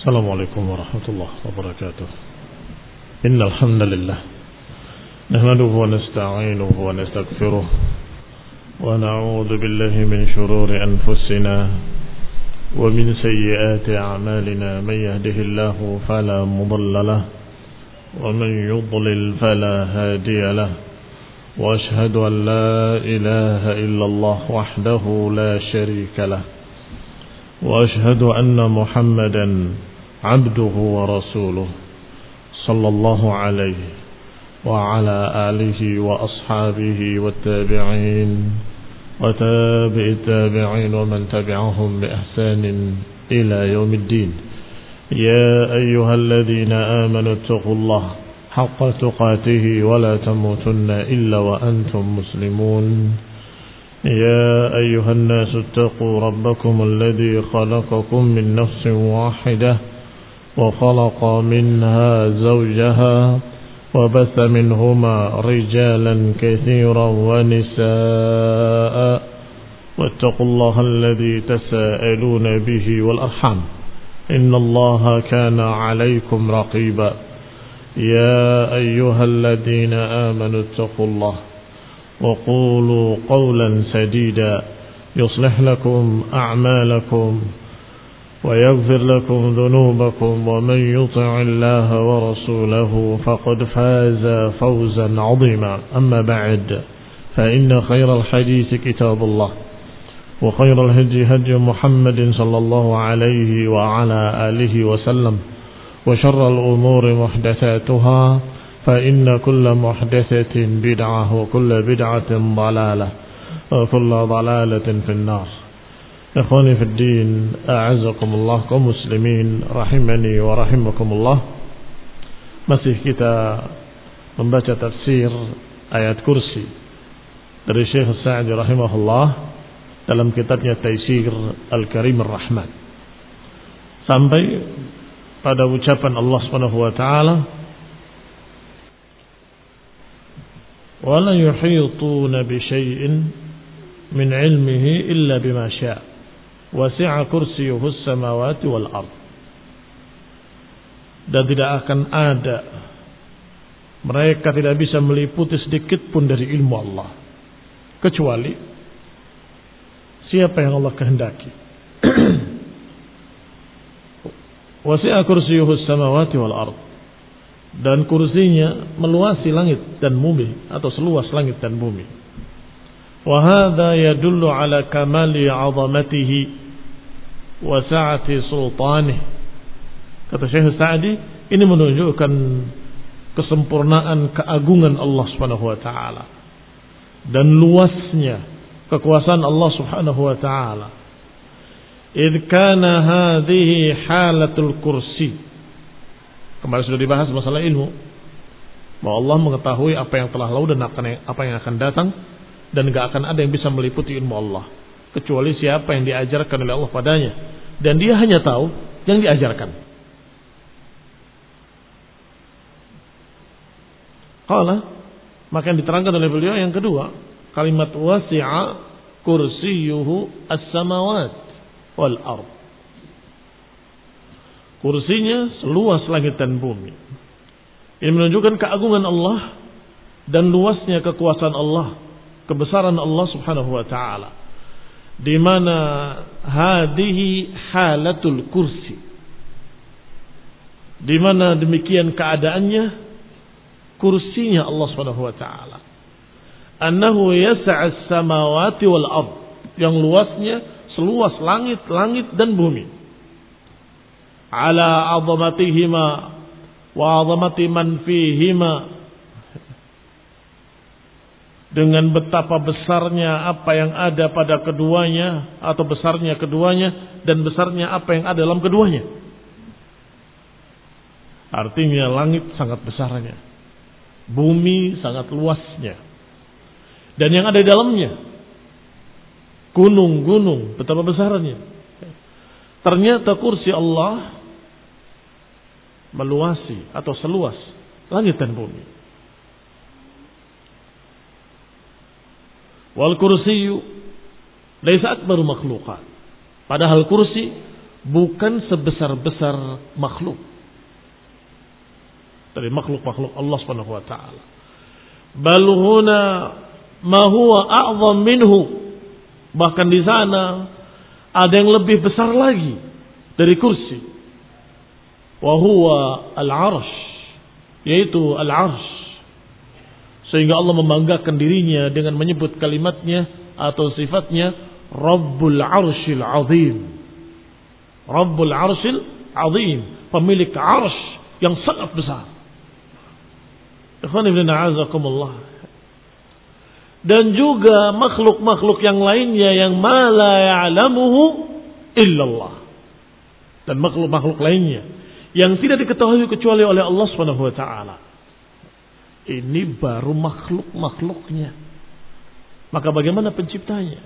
السلام عليكم ورحمة الله وبركاته. إن الحمد لله نحمده ونستعينه ونستغفره ونعوذ بالله من شرور أنفسنا ومن سيئات أعمالنا. من يهده الله فلا مضل له ومن يضلل فلا هادي له، وأشهد أن لا إله إلا الله وحده لا شريك له، وأشهد أن محمدا عبده ورسوله صلى الله عليه وعلى آله وأصحابه والتابعين وتابع التابعين ومن تبعهم بإحسان إلى يوم الدين. يا أيها الذين آمنوا اتقوا الله حق تقاته ولا تموتن إلا وأنتم مسلمون. يا أيها الناس اتقوا ربكم الذي خلقكم من نفس واحدة وخلق منها زوجها وبث منهما رجالا كثيرا ونساء، واتقوا الله الذي تساءلون به والأرحام إن الله كان عليكم رقيبا. يا أيها الذين آمنوا اتقوا الله وقولوا قولا سديدا يصلح لكم أعمالكم ويغفر لكم ذنوبكم، ومن يطع الله ورسوله فقد فاز فوزا عظيما. أما بعد، فإن خير الحديث كتاب الله، وخير الهدي هدي محمد صلى الله عليه وعلى آله وسلم، وشر الأمور محدثاتها، فإن كل محدثة بدعة وكل بدعة ضلالة وكل ضلالة في النار. Ikhwani fi din, a'azakumullah, kaum muslimin rahimani wa rahimakumullah. Masih kita membaca tafsir ayat kursi dari Syekh Sa'di rahimahullah dalam kitabnya Taysir Al-Karim Ar-Rahman, sampai pada ucapan Allah Subhanahu wa taala, wa la yuhituna bi syai'in min 'ilmihi illa bima syaa' wasi'a kursiyyuhu as-samawati wal ard. Dan tidak akan ada, mereka tidak bisa meliputi sedikit pun dari ilmu Allah kecuali siapa yang Allah kehendaki. Wasi'a kursiyyuhu as-samawati wal ard, dan kursinya meluasi langit dan bumi, atau seluas langit dan bumi. Wa hadza yadullu ala kamali 'azamatihi wa sa'ati sultanih. Kata Syekh Sa'di, ini menunjukkan kesempurnaan keagungan Allah Subhanahu wa taala dan luasnya kekuasaan Allah Subhanahu wa taala. Idh kana hadhihi halatul kursi. Kemarin sudah dibahas masalah ilmu, bahwa Allah mengetahui apa yang telah lalu dan apa yang akan datang, dan gak akan ada yang bisa meliputi ilmu Allah kecuali siapa yang diajarkan oleh Allah padanya, dan dia hanya tahu yang diajarkan. Qala, maka yang diterangkan oleh beliau yang kedua, kalimat wasi'a kursiyyuhu as-samawat wal ard. Kursinya seluas langit dan bumi. Ini menunjukkan keagungan Allah dan luasnya kekuasaan Allah, kebesaran Allah Subhanahu wa taala. Di mana hadhihi halatul kursi, di mana demikian keadaannya kursinya Allah Subhanahu wa taala. Annahu yas'a as-samawati wal ard, yang luasnya seluas langit dan bumi. Ala 'azamatihima wa 'azamati man fihima, dengan betapa besarnya apa yang ada pada keduanya, atau besarnya keduanya, dan besarnya apa yang ada dalam keduanya. Artinya langit sangat besarnya, bumi sangat luasnya, dan yang ada di dalamnya, gunung-gunung betapa besarnya. Ternyata kursi Allah meluasi atau seluas langit dan bumi. Wal kursiyyu laisa akbaru makhluqat. Padahal kursi bukan sebesar-besar makhluk. Dari makhluk-makhluk Allah Subhanahu wa taala. Bal huna ma huwa a'zam minhu. Bahkan di sana ada yang lebih besar lagi dari kursi. Wa huwa al-'arsy, yaitu al-'arsy. Sehingga Allah membanggakan dirinya dengan menyebut kalimatnya atau sifatnya Rabbul 'Arsyil 'Azim. Rabbul 'Arsyil 'Azim, pemilik 'arsy yang sangat besar. Ikhwan ibn a'azakumullah. Dan juga makhluk-makhluk yang lainnya yang ma la ya'lamuhu illallah. Dan makhluk-makhluk lainnya yang tidak diketahui kecuali oleh Allah Subhanahu wa taala. Ini baru makhluk-makhluknya. Maka bagaimana penciptanya?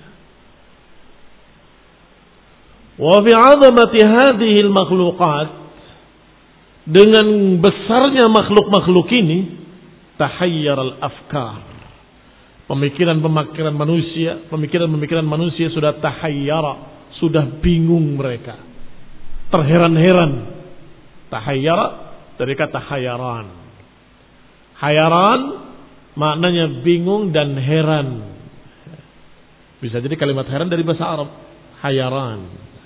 Wa fi 'azamati hadhihi al-makhluqat, dengan besarnya makhluk-makhluk ini, tahayyar al-afkar. Pemikiran-pemikiran manusia sudah tahayyara, sudah bingung mereka. Terheran-heran. Tahayyara dari kata hayaran. Hayaran maknanya bingung dan heran. Bisa jadi kalimat heran dari bahasa Arab. Hayaran.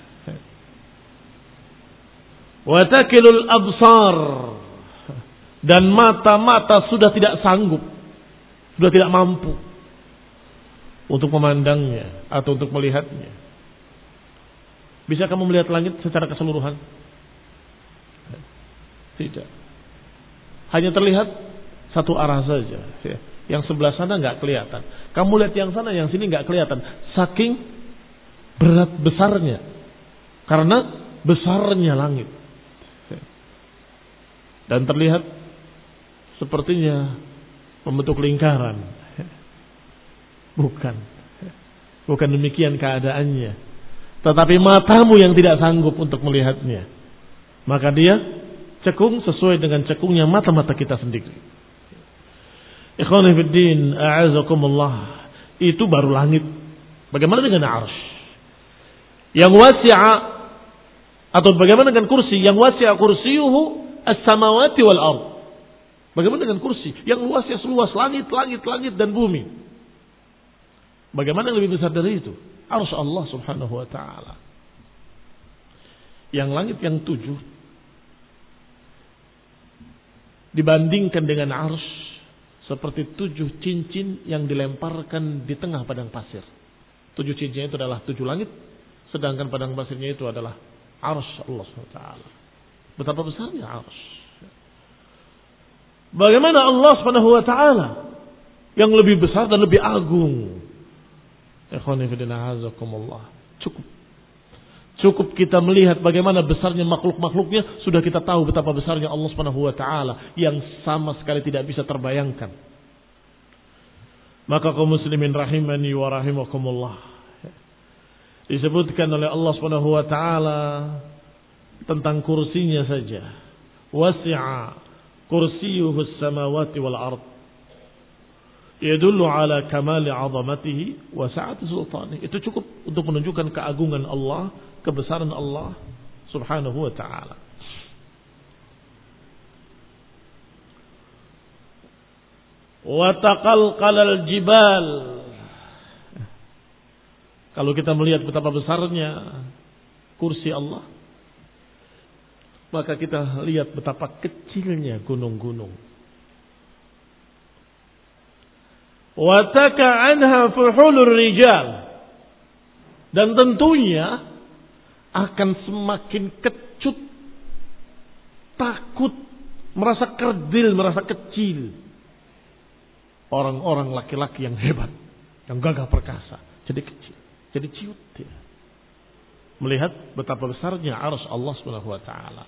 Wa takilul absar, dan mata-mata sudah tidak sanggup, sudah tidak mampu untuk memandangnya atau untuk melihatnya. Bisa kamu melihat langit secara keseluruhan? Tidak. Hanya terlihat satu arah saja. Yang sebelah sana nggak kelihatan. Kamu lihat yang sana, yang sini nggak kelihatan. Saking berat besarnya, karena besarnya langit. Dan terlihat sepertinya membentuk lingkaran. Bukan demikian keadaannya. Tetapi matamu yang tidak sanggup untuk melihatnya, maka dia cekung sesuai dengan cekungnya mata-mata kita sendiri. Ikhwani fiddin, a'azakumullah. Itu baru langit. Bagaimana dengan arsy yang wasi'a, atau bagaimana dengan kursi yang wasi'a kursiyuhu as-samawati wal ard? Bagaimana dengan kursi yang luasnya seluas langit dan bumi? Bagaimana yang lebih besar dari itu? Arsy Allah Subhanahu wa taala. Yang langit yang 7 dibandingkan dengan arsy seperti 7 cincin yang dilemparkan di tengah padang pasir. 7 cincin itu adalah 7 langit, sedangkan padang pasirnya itu adalah arsy Allah Subhanahu wa taala. Betapa besarnya arsy. Bagaimana Allah Subhanahu wa taala yang lebih besar dan lebih agung? Ikhwani fillah, azakumullah. Cukup kita melihat bagaimana besarnya makhluk-makhluknya, sudah kita tahu betapa besarnya Allah Subhanahu wa taala yang sama sekali tidak bisa terbayangkan. Maka kaum muslimin rahimani wa rahimakumullah, disebutkan oleh Allah Subhanahu wa taala tentang kursinya saja. Wasi'a kursiyuhu as-samawati wal ard. Yadullu ala kamali 'azamatihi wa sa'ati sultanih. Itu cukup untuk menunjukkan keagungan Allah, kebesaran Allah Subhanahu wa taala. Wa taqalqalal jibal. Kalau kita melihat betapa besarnya kursi Allah, maka kita lihat betapa kecilnya gunung-gunung. Wa taka anha fuhulur rijal, dan tentunya akan semakin kecut, takut, merasa kerdil, merasa kecil orang-orang laki-laki yang hebat, yang gagah perkasa, jadi kecil, jadi ciut dia melihat betapa besarnya arsy Allah Subhanahu wa taala.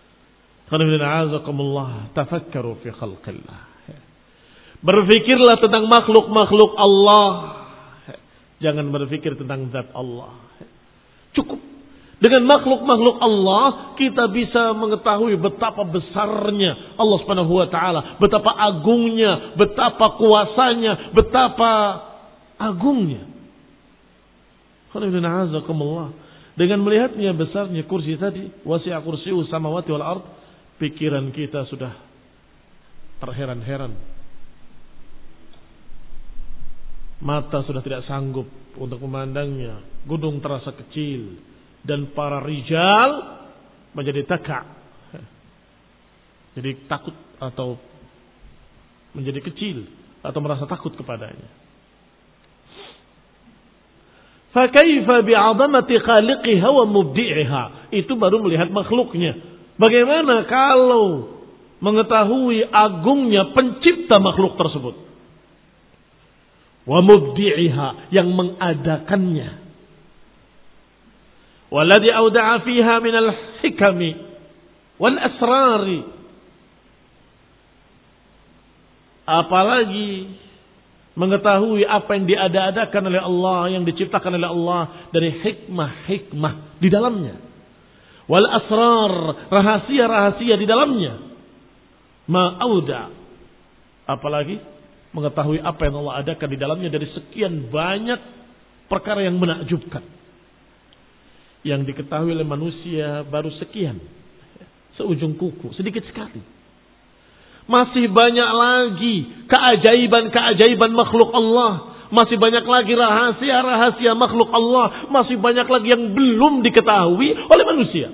Tafakkaru fi khalqillah. Berfikirlah tentang makhluk-makhluk Allah. Jangan berfikir tentang zat Allah. Cukup dengan makhluk-makhluk Allah kita bisa mengetahui betapa besarnya Allah Subhanahu wa taala, betapa agungnya, betapa kuasanya, betapa agungnya. Dengan melihatnya besarnya kursi tadi, wasi'a kursiyyuhu samawati wal ard, pikiran kita sudah terheran-heran. Mata sudah tidak sanggup untuk memandangnya. Gunung terasa kecil dan para rijal menjadi taka. Jadi takut atau menjadi kecil atau merasa takut kepadanya. Fakaifa bi'azamati khaliqiha wa mubdi'iha. Itu baru melihat makhluknya. Bagaimana kalau mengetahui agungnya pencipta makhluk tersebut. Wa mubdi'iha, yang mengadakannya. Walladhi awda'a fiha minal hikami wal asrari. Apalagi mengetahui apa yang diada-adakan oleh Allah, yang diciptakan oleh Allah dari hikmah-hikmah di dalamnya. Wal asrar, rahasia-rahasia di dalamnya. Ma'auda. Apalagi mengetahui apa yang Allah adakan di dalamnya dari sekian banyak perkara yang menakjubkan. Yang diketahui oleh manusia baru sekian. Seujung kuku, sedikit sekali. Masih banyak lagi keajaiban-keajaiban makhluk Allah. Masih banyak lagi rahasia-rahasia makhluk Allah. Masih banyak lagi yang belum diketahui oleh manusia.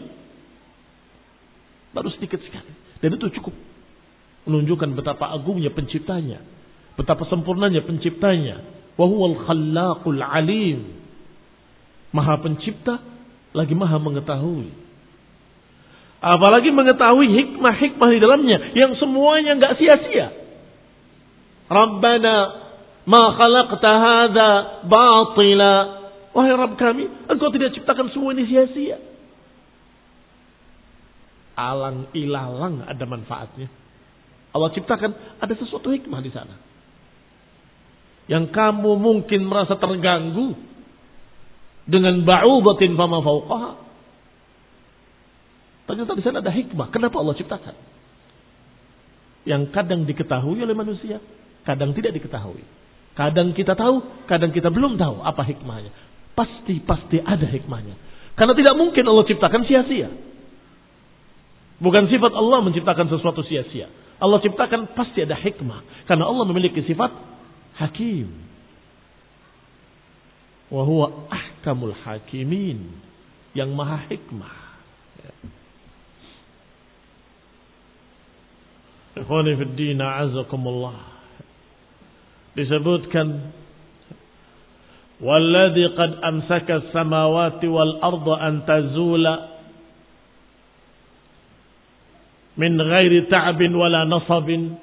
Baru sedikit sekali. Dan itu cukup menunjukkan betapa agungnya penciptanya. Betapa sempurnanya penciptanya. Wa huwal khallaqul alim. Maha pencipta lagi maha mengetahui. Apalagi mengetahui hikmah-hikmah di dalamnya yang semuanya enggak sia-sia. Rabbana ma khalaqta hadza batila. Wahai Rabb kami, Engkau tidak ciptakan semua ini sia-sia. Alang ilalang ada manfaatnya. Allah ciptakan ada sesuatu hikmah di sana. Yang kamu mungkin merasa terganggu dengan ba'udatin fama fawqaha. Ternyata di sana ada hikmah. Kenapa Allah ciptakan? Yang kadang diketahui oleh manusia, kadang tidak diketahui. Kadang kita tahu, kadang kita belum tahu apa hikmahnya. Pasti ada hikmahnya. Karena tidak mungkin Allah ciptakan sia-sia. Bukan sifat Allah menciptakan sesuatu sia-sia. Allah ciptakan pasti ada hikmah. Karena Allah memiliki sifat hakim. Wa huwa ahkamul hakimin. Yang maha hikmah. Ikhwani fi din, a'azakumullah. Disebutkan walladzi qad amsaka as-samawati wal arda an tazula min ghairi ta'bin wala nasabin,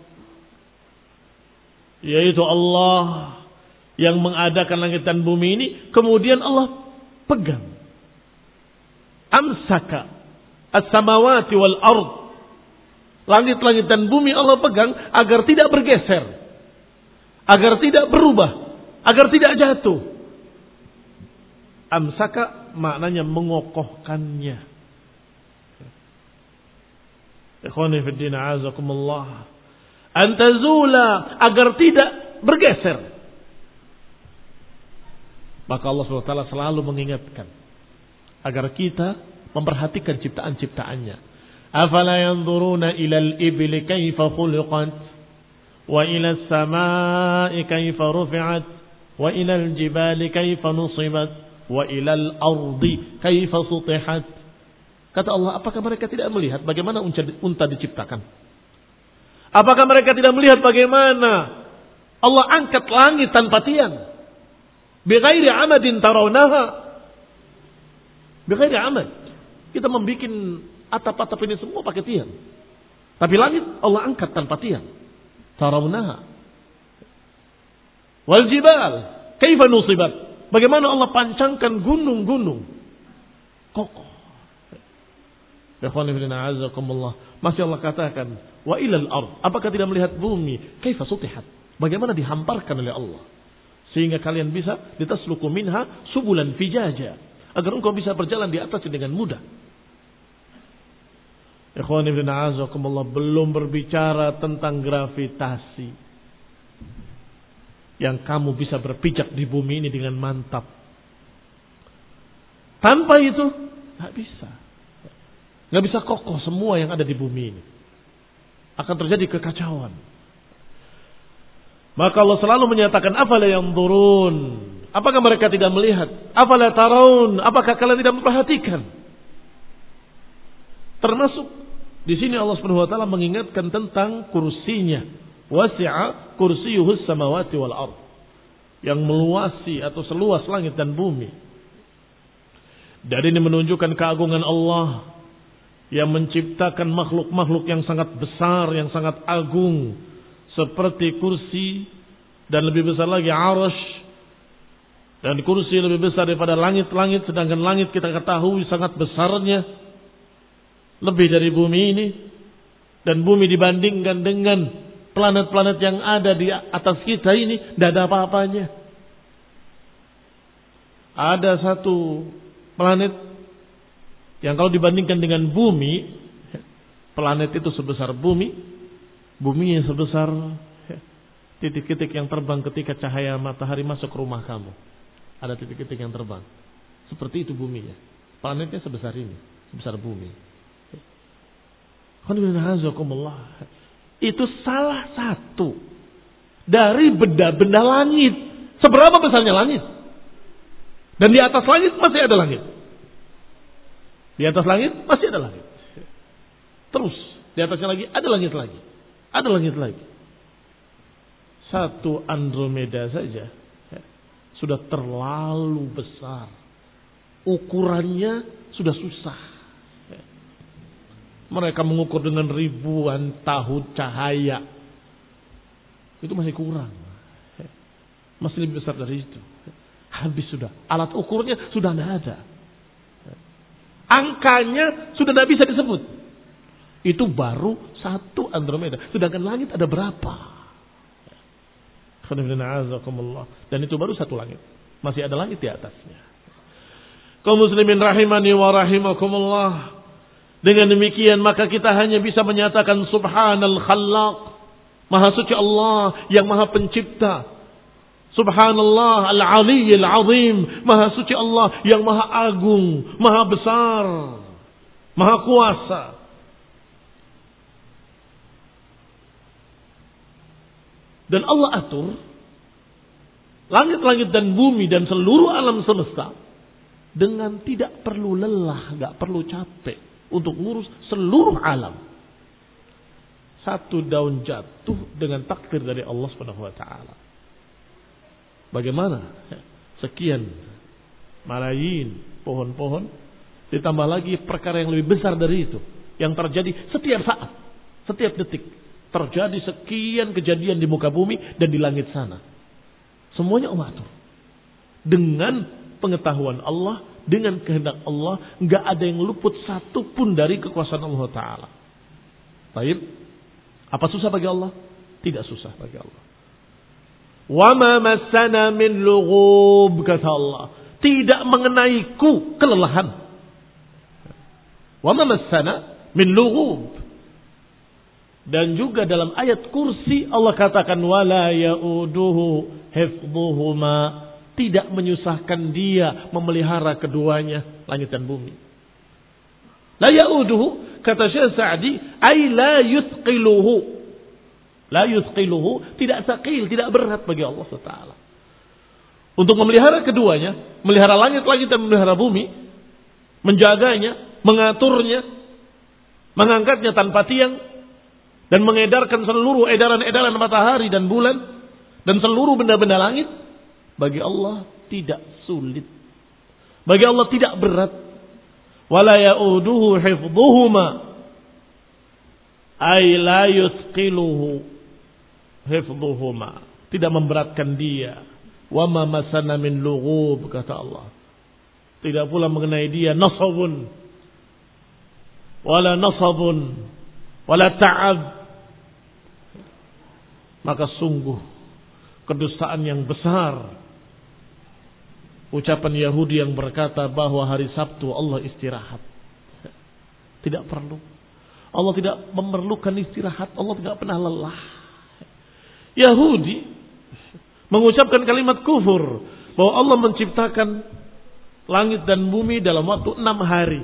yaitu Allah yang mengadakan langit dan bumi ini, kemudian Allah pegang. Amsaka as-samawati wal ard, langit-langit dan bumi Allah pegang agar tidak bergeser, agar tidak berubah, agar tidak jatuh. Amsaka maknanya mengokohkannya. Ikhwani fi din, a'azakumullah. Antazula, agar tidak bergeser. Maka Allah SWT selalu mengingatkan agar kita memperhatikan ciptaan-ciptaannya. Afala yanzuruna ilal ibli kaifa khuliqat wa ilal samai kaifa rufi'at wa ilal jibali kaifa nusibat wa ilal ardi kaifa sutihat. Kata Allah, apakah mereka tidak melihat bagaimana unta diciptakan? Apakah mereka tidak melihat bagaimana Allah angkat langit tanpa tiang? Bighairi amadin tarawnaha. Bighairi amad. Kita membuat atap-atap ini semua pakai tiang. Tapi langit Allah angkat tanpa tiang. Tarawnaha. Wal jibal kaifa nusibat. Bagaimana Allah pancangkan gunung-gunung kokoh. Masih Allah katakan wa ilal ard, apakah tidak melihat bumi kaifa sutihat, bagaimana dihamparkan oleh Allah sehingga kalian bisa litasluku minha subulan fijaja, agar engkau bisa berjalan di atasnya dengan mudah. Ikhwan ibn a'azakumullah, belum berbicara tentang gravitasi yang kamu bisa berpijak di bumi ini dengan mantap Tanpa itu nggak bisa. Nggak bisa kokoh semua yang ada di bumi ini. Akan terjadi kekacauan. Maka Allah selalu menyatakan, afala yanzurun. Apakah mereka tidak melihat? Afala taraun. Apakah kalian tidak memperhatikan? Termasuk di sini Allah Subhanahu wa taala mengingatkan tentang kursinya. Wasi'a kursiyuhus samawati wal ardh. Yang meluasi atau seluas langit dan bumi. Dan ini menunjukkan keagungan Allah yang menciptakan makhluk-makhluk yang sangat besar, yang sangat agung, seperti kursi, dan lebih besar lagi arasy. Dan kursi lebih besar daripada langit-langit, sedangkan langit kita ketahui sangat besarnya, lebih dari bumi ini. Dan bumi dibandingkan dengan planet-planet yang ada di atas kita ini, tidak ada apa-apanya. Ada satu planet yang kalau dibandingkan dengan bumi, planet itu sebesar bumi, bumi yang sebesar titik-titik yang terbang ketika cahaya matahari masuk ke rumah kamu. Ada titik-titik yang terbang. Seperti itu buminya. Planetnya sebesar ini, sebesar bumi. Itu salah satu dari benda-benda langit. Seberapa besarnya langit? Dan di atas langit masih ada langit. Di atas langit masih ada langit. Terus di atasnya lagi ada langit lagi. Ada langit lagi. Satu Andromeda saja sudah terlalu besar. Ukurannya sudah susah. Mereka mengukur dengan ribuan tahun cahaya. Itu masih kurang. Masih lebih besar dari itu. Habis sudah. Alat ukurnya sudah tidak ada. Angkanya sudah tidak bisa disebut. Itu baru satu Andromeda. Sedangkan langit ada berapa? Dan itu baru satu langit. Masih ada langit di atasnya. Kaum muslimin rahimani wa rahimakumullah. Dengan demikian maka kita hanya bisa menyatakan subhanal khallaq. Maha suci Allah yang maha pencipta. Subhanallah al-aliyyil azim. Maha suci Allah yang maha agung, maha besar, maha kuasa. Dan Allah atur langit-langit dan bumi dan seluruh alam semesta dengan tidak perlu lelah, gak perlu capek untuk ngurus seluruh alam. Satu daun jatuh dengan takdir dari Allah Subhanahu wa taala. Bagaimana? Sekian malayin pohon-pohon ditambah lagi perkara yang lebih besar dari itu yang terjadi setiap saat, setiap detik. Terjadi sekian kejadian di muka bumi dan di langit sana. Semuanya Allah atur. Dengan pengetahuan Allah, dengan kehendak Allah, enggak ada yang luput satu pun dari kekuasaan Allah Ta'ala. Baik. Apa susah bagi Allah? Tidak susah bagi Allah. Wa ma massana min lughub, kata Allah. Tidak mengenaiku kelelahan. Wa ma massana min lughub. Dan juga dalam ayat kursi Allah katakan wala yauduhu hifdhuhuma, tidak menyusahkan dia memelihara keduanya, langit dan bumi. La yauduhu kata Syekh Sa'di ay la yuthqiluhu. La yuthqiluhu, tidak tsaqil, tidak berat bagi Allah Taala. Untuk memelihara keduanya, melihara langit-langit dan memelihara bumi, menjaganya, mengaturnya, mengangkatnya tanpa tiang, dan mengedarkan seluruh edaran-edaran matahari dan bulan dan seluruh benda-benda langit, bagi Allah tidak sulit, bagi Allah tidak berat. Wala yauduhu hifdhuhuma ay la yuthqiluhu hifdhuhuma, tidak memberatkan dia. Wa ma masana min lughub, kata Allah, tidak pula mengenai dia nasabun wala nasabun wala ta'ab. Maka sungguh kedustaan yang besar ucapan Yahudi yang berkata bahwa hari Sabtu Allah istirahat. Tidak perlu. Allah tidak memerlukan istirahat. Allah tidak pernah lelah. Yahudi mengucapkan kalimat kufur bahwa Allah menciptakan langit dan bumi dalam waktu 6 hari.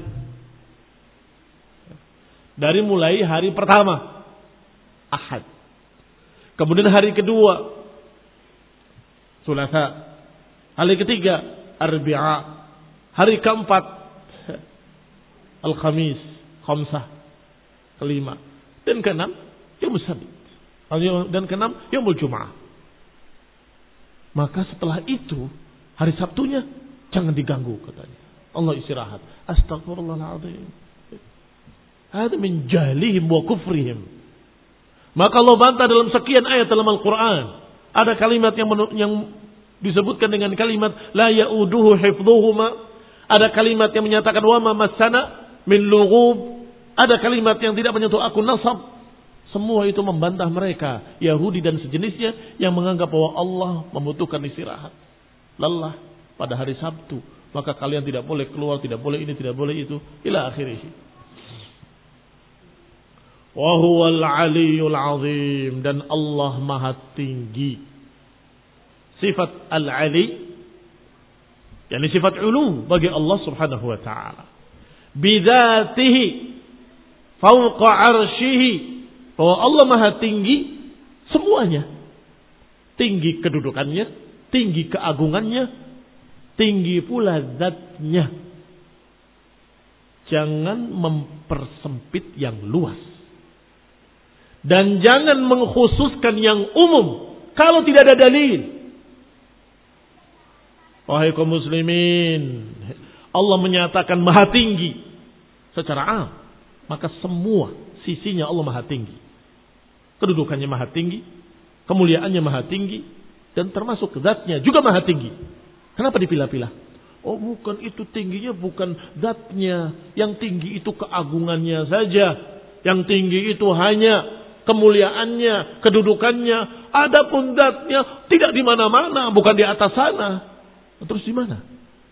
Dari mulai hari pertama, Ahad. Kemudian hari kedua, Thulatha. Hari ketiga, Arbi'a. Hari keempat, Al-Khamis, Khamsah. Kelima. Dan keenam, Yaumul Sabt. Dan keenam, Yaumul Jum'ah. Maka setelah itu, hari Sabtunya, jangan diganggu katanya. Allah istirahat. Astagfirullahaladzim. Hada min jahlihim wa kufrihim. Maka Allah bantah dalam sekian ayat dalam Al-Quran. Ada kalimat yang disebutkan dengan kalimat la ya'uduhu hifdhuhuma. Ada kalimat yang menyatakan wa ma massana min lughub. Ada kalimat yang tidak menyentuh akun nasab. Semua itu membantah mereka, Yahudi dan sejenisnya, yang menganggap bahwa Allah membutuhkan istirahat, lelah pada hari Sabtu. Maka kalian tidak boleh keluar, tidak boleh ini, tidak boleh itu, ila akhirih. Wa huwal aliyyul azim, dan Allah maha tinggi. Sifat al-ali, yakni sifat ulu bagi Allah subhanahu wa ta'ala. Bidzatihi fawqa arsyihi, bahwa Allah maha tinggi semuanya. Tinggi kedudukannya, tinggi keagungannya, tinggi pula zatnya. Jangan mempersempit yang luas. Dan jangan mengkhususkan yang umum kalau tidak ada dalil. Wahai kaum muslimin, Allah menyatakan maha tinggi secara am, maka semua sisinya Allah maha tinggi. Kedudukannya maha tinggi, kemuliaannya maha tinggi, dan termasuk zatnya juga maha tinggi. Kenapa dipilah-pilah? Oh bukan, itu tingginya bukan zatnya. Yang tinggi itu keagungannya saja. Yang tinggi itu hanya kemuliaannya, kedudukannya. Adapun zatnya tidak di mana-mana, bukan di atas sana. Terus di mana?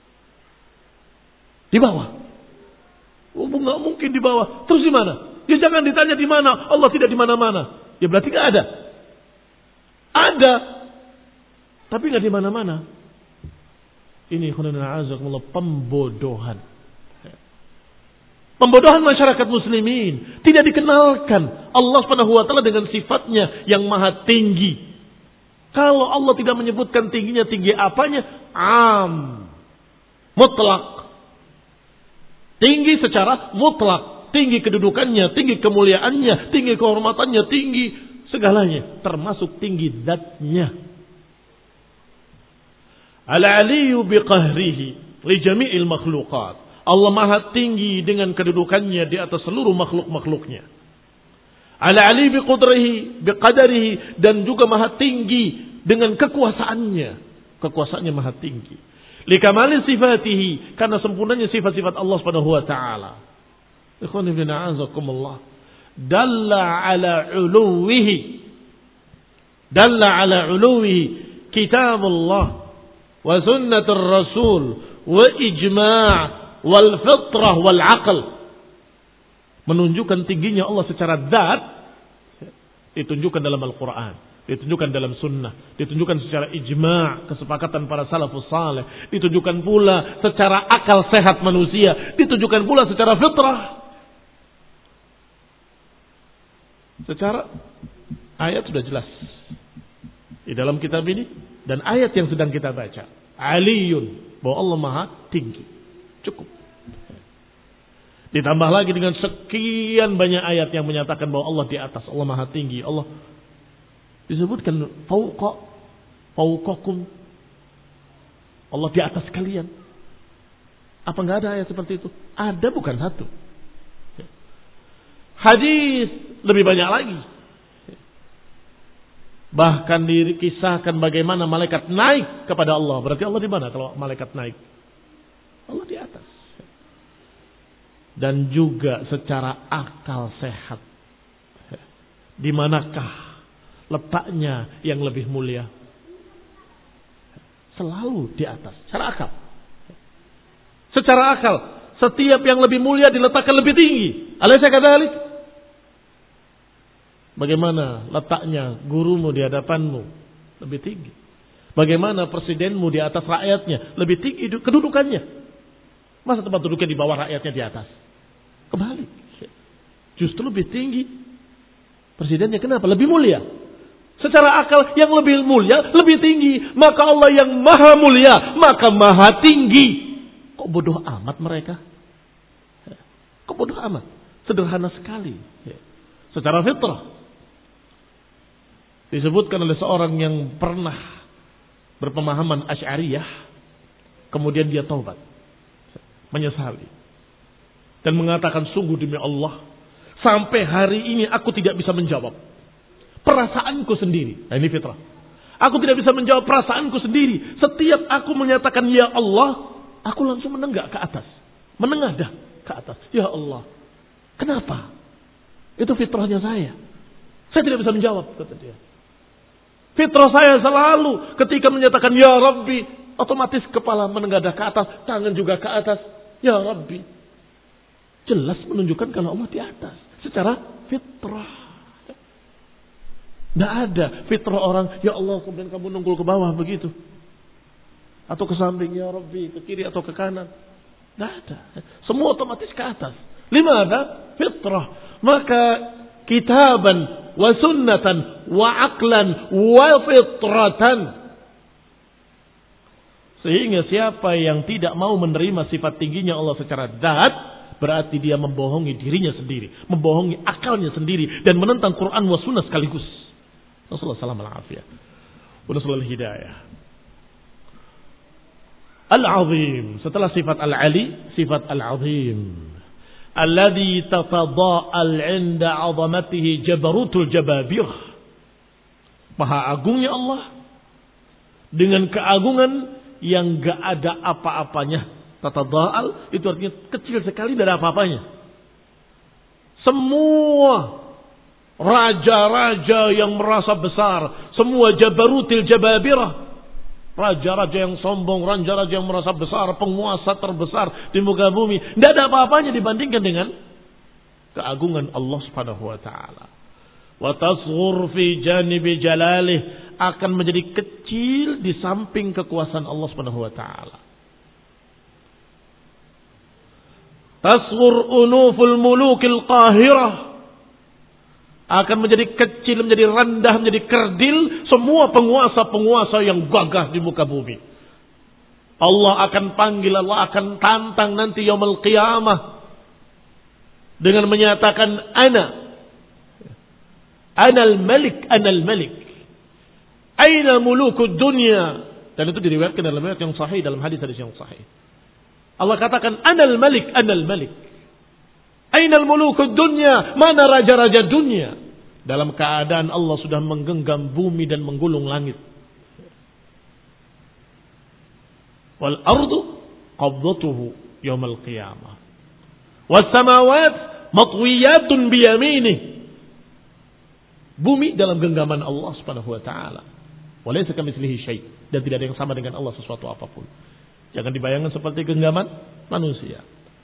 Di bawah. Oh, nggak mungkin di bawah. Terus di mana? Ya jangan ditanya di mana. Allah tidak di mana-mana. Ya berarti nggak ada. Ada, tapi nggak di mana-mana. Ini pembodohan. Pembodohan masyarakat muslimin. Tidak dikenalkan Allah Subhanahu wa taala dengan sifatnya yang maha tinggi. Kalau Allah tidak menyebutkan tingginya, tinggi apanya? Am. Mutlak. Tinggi secara mutlak. Tinggi kedudukannya, tinggi kemuliaannya, tinggi kehormatannya, tinggi segalanya. Termasuk tinggi zatnya. Al-aliyu biqahrihi li jami'il makhluqat. Allah maha tinggi dengan kedudukannya di atas seluruh makhluk-makhluknya. Al-ali biqudrahi biqadarihi, dan juga maha tinggi dengan kekuasaannya. Kekuasaannya maha tinggi. Likamali sifatihi, karena sempurnanya sifat-sifat Allah Subhanahu wa taala. Ikhwani fillah, a'azakumullah. Dalla ala uluwihi. Dalla ala uluwihi kitabullah wa sunnatur rasul wa ijma' wal fitrah wal aql. Menunjukkan tingginya Allah secara zat ditunjukkan dalam Al-Quran, ditunjukkan dalam sunnah, ditunjukkan secara ijma' kesepakatan para salafus saleh, ditunjukkan pula secara akal sehat manusia, ditunjukkan pula secara fitrah. Secara ayat sudah jelas di dalam kitab ini, dan ayat yang sedang kita baca, aliyun, bahwa Allah maha tinggi. Cukup. Ditambah lagi dengan sekian banyak ayat yang menyatakan bahwa Allah di atas, Allah maha tinggi. Allah disebutkan fauqakum, Allah di atas kalian. Apa enggak ada ayat seperti itu? Ada, bukan satu. Hadis lebih banyak lagi. Bahkan dikisahkan bagaimana malaikat naik kepada Allah. Berarti Allah di mana kalau malaikat naik? Allah di atas. Dan juga secara akal sehat, di manakah letaknya yang lebih mulia? Selalu di atas. Secara akal. Secara akal, setiap yang lebih mulia diletakkan lebih tinggi. Alaysa kadzalik? Bagaimana letaknya gurumu di hadapanmu? Lebih tinggi. Bagaimana presidenmu di atas rakyatnya? Lebih tinggi kedudukannya. Masa tempat duduknya di bawah, rakyatnya di atas? Kebalik. Justru lebih tinggi presidennya. Kenapa? Lebih mulia. Secara akal yang lebih mulia, lebih tinggi. Maka Allah yang maha mulia, maka maha tinggi. Kok bodoh amat mereka? Kok bodoh amat? Sederhana sekali. Secara fitrah. Disebutkan oleh seorang yang pernah berpemahaman Asy'ariyah. Kemudian dia taubat. Menyesali. Dan mengatakan, sungguh demi Allah, sampai hari ini aku tidak bisa menjawab perasaanku sendiri. Nah, ini fitrah. Aku tidak bisa menjawab perasaanku sendiri. Setiap aku menyatakan ya Allah, aku langsung menenggak ke atas. Menengadah ke atas. Ya Allah. Kenapa? Itu fitrahnya saya. Saya tidak bisa menjawab, kata dia. Fitrah saya selalu ketika menyatakan ya Rabbi, otomatis kepala menengadah ke atas, tangan juga ke atas. Ya Rabbi. Jelas menunjukkan kalau Allah di atas. Secara fitrah. Tidak ada fitrah orang, ya Allah kemudian kamu nunggul ke bawah begitu. Atau ke samping, ya Rabbi, ke kiri atau ke kanan. Tidak ada. Semua otomatis ke atas. Lima ada fitrah. Maka kitaban, wa sunnatan, wa aqlan, wa fitratan. Sehingga siapa yang tidak mau menerima sifat tingginya Allah secara zat, berarti dia membohongi dirinya sendiri, membohongi akalnya sendiri, dan menentang Quran wa sunnah sekaligus. Rasulullah SAW wa nasallahu hidayah. Al-azim, setelah sifat al-ali, sifat al-azim, alladhi tatada'al 'inda 'azamatihi jabarutul jababir. Maha agungnya Allah dengan keagungan yang enggak ada apa-apanya. Tatada'al itu artinya kecil sekali, tidak ada apa-apanya. Semua raja-raja yang merasa besar, semua jabarutil jababirah, raja-raja yang sombong, raja-raja yang merasa besar, penguasa terbesar di muka bumi, tidak ada apa-apanya dibandingkan dengan keagungan Allah Subhanahu wa taala. Wa tasghur fi janibi jalalih, akan menjadi kecil di samping kekuasaan Allah Subhanahu wa taala. Tasghur unuful mulukil qahirah, akan menjadi kecil, menjadi rendah, menjadi kerdil semua penguasa-penguasa yang gagah di muka bumi. Allah akan panggil, Allah akan tantang nanti yaumul qiyamah dengan menyatakan Anal Malik, Anal Malik. Aina mulukud dunya. Dan itu diriwayatkan dalam riwayat yang sahih, dalam hadis-hadis yang sahih. Allah katakan Anal Malik, Anal Malik. Ainal mulukud dunya, mana raja-raja dunia? Dalam keadaan Allah sudah menggenggam bumi dan menggulung langit. Wal ardu qabdatuhu yaumal qiyamah. Was samawat matwiyatun biyaminih. Bumi dalam genggaman Allah Subhanahu wa taala. Walaysa kamitslihi syai', dan tidak ada yang sama dengan Allah sesuatu apapun. Jangan dibayangkan seperti genggaman manusia.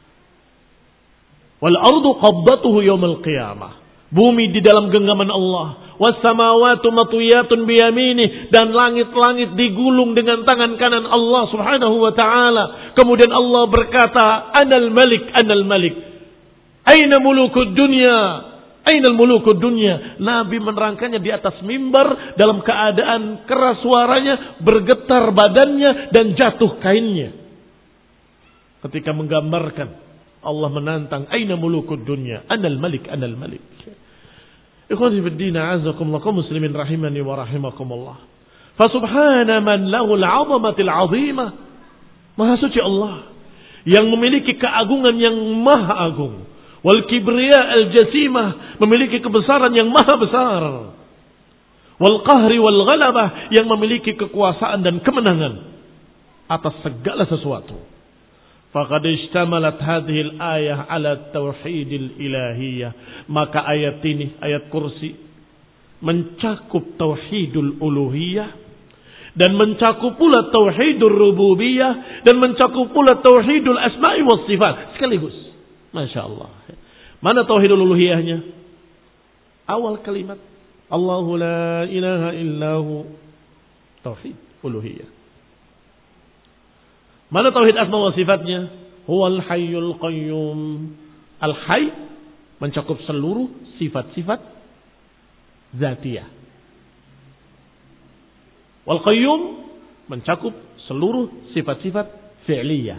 Wal ardu qabdatuhu yaumil qiyamah. Bumi di dalam genggaman Allah. Was samawati matwiyatun biyaminih, dan langit-langit digulung dengan tangan kanan Allah Subhanahu wa taala. Kemudian Allah berkata, Anal Malik, Anal Malik. Aina mulukud dunya? Ainal mulukud dunya? Nabi menerangkannya di atas mimbar dalam keadaan keras suaranya, bergetar badannya dan jatuh kainnya. Ketika menggambarkan Allah menantang, aina mulukud dunya? Anal Malik, Anal Malik. Ikhwani fid din, a'azzakumullah, kaum muslimin rahimani wa rahimakumullah. Fa subhana man lahul 'azamatil 'azimah. Maha suci Allah yang memiliki keagungan yang maha agung. Wal kibriya al jasimah, memiliki kebesaran yang maha besar. Wal qahri wal ghalabah, yang memiliki kekuasaan dan kemenangan atas segala sesuatu. Faqad ishtamalat hadhil ayah ala tauhidil ilahiyah. Maka ayat ini, ayat kursi, mencakup tauhidul uluhiyah, dan mencakup pula tauhidul rububiyah, dan mencakup pula tauhidul asma'i was sifat sekaligus. Masya Allah. Mana tauhidul uluhiyahnya? Awal kalimat, Allahu la ilaha illahu, tauhid uluhiyah. Mana tauhid asma wa sifatnya? huwal hayyul qayyum. Al-hayy mencakup seluruh sifat-sifat zatiyah. Wal qayyum mencakup seluruh sifat-sifat fi'liyah.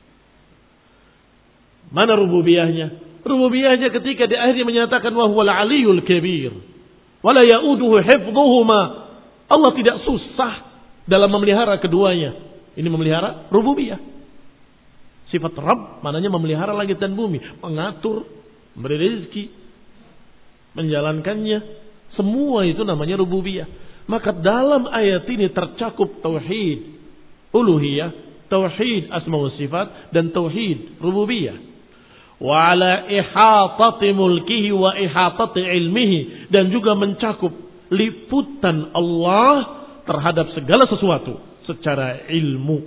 Mana rububiyahnya? Rububiyahnya ketika di akhirnya menyatakan wa huwal aliyul kabir wa la ya'uduhu hifdhuhuma. Allah tidak susah dalam memelihara keduanya. Ini memelihara rububiyah. Sifat Rabb maknanya memelihara langit dan bumi, mengatur, memberi rezeki, menjalankannya. Semua itu namanya rububiyah. Maka dalam ayat ini tercakup tauhid uluhiyah, tauhid asma wa sifat, dan tauhid rububiyah. Wa ala ihatati mulkihi wa ihatati ilmihi, dan juga mencakup liputan Allah terhadap segala sesuatu secara ilmu,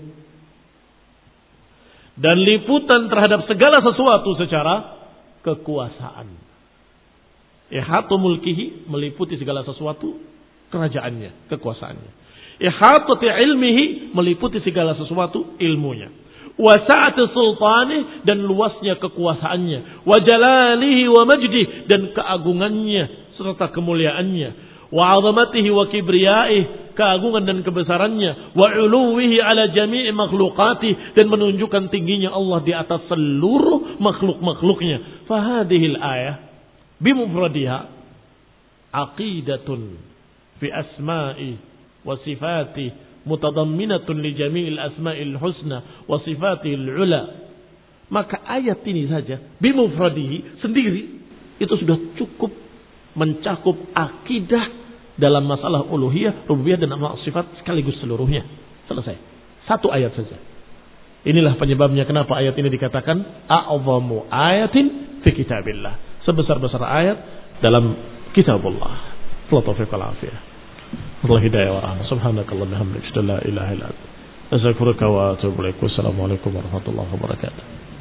dan liputan terhadap segala sesuatu secara kekuasaan. Ihatu mulkihi meliputi segala sesuatu, kerajaannya, kekuasaannya. Ihatati ilmihi meliputi segala sesuatu, ilmunya. Wa sa'ati sultanih, dan luasnya kekuasaannya. Wa jalalihi wa majdih, dan keagungannya serta kemuliaannya. Wa 'azamatihi wa kibriyaih, keagungan dan kebesarannya. Wa 'uluwihi ala jami'i makhluqatih, dan menunjukkan tingginya Allah di atas seluruh makhluk-makhluknya. Fa hadhil ayah bimufradiha aqidatun fi asma'i wa sifati mutadamminatun li jami'il asma'il husna wa sifatil ula. Maka ayat ini saja bimufradihi sendiri itu sudah cukup mencakup akidah dalam masalah uluhiyah, rububiyah, dan asma sifat sekaligus seluruhnya. Selesai. Satu ayat saja. Inilah penyebabnya kenapa ayat ini dikatakan a'zamu ayatin fi kitabillah. Sebesar-besar ayat dalam kitabullah. Allah taufiq wal afiyah. Allah hidayah wa rahmah. Subhanakallah bihamdika, la ilaha illa anta, astaghfiruka wa atubu ilaik. Wassalamualaikum warahmatullahi wabarakatuh.